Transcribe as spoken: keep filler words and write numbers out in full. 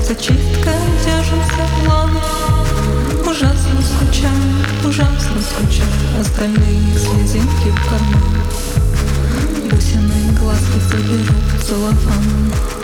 Зачистка держится планов. Ужасно скучаю, ужасно скучаю. Остальные слезинки в карман. Бусины глазки заберу в целлофан.